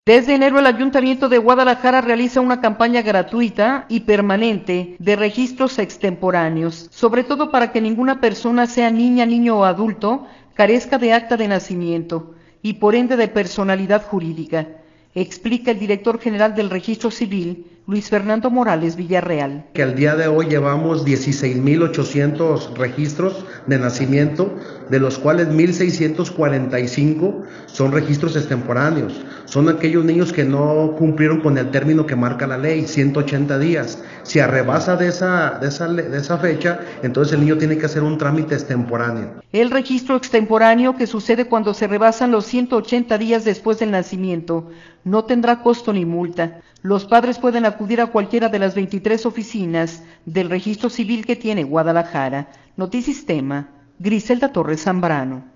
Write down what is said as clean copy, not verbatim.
Desde enero el Ayuntamiento de Guadalajara realiza una campaña gratuita y permanente de registros extemporáneos, sobre todo para que ninguna persona, sea niña, niño o adulto, carezca de acta de nacimiento y por ende de personalidad jurídica, explica el director general del Registro Civil, Luis Fernando Morales Villarreal. Que al día de hoy llevamos 16,800 registros de nacimiento, de los cuales 1,645 son registros extemporáneos. Son aquellos niños que no cumplieron con el término que marca la ley, 180 días. Si rebasa de esa fecha, entonces el niño tiene que hacer un trámite extemporáneo. El registro extemporáneo, que sucede cuando se rebasan los 180 días después del nacimiento, no tendrá costo ni multa. Los padres pueden acudir a cualquiera de las 23 oficinas del Registro Civil que tiene Guadalajara. Notisistema, Griselda Torres Zambrano.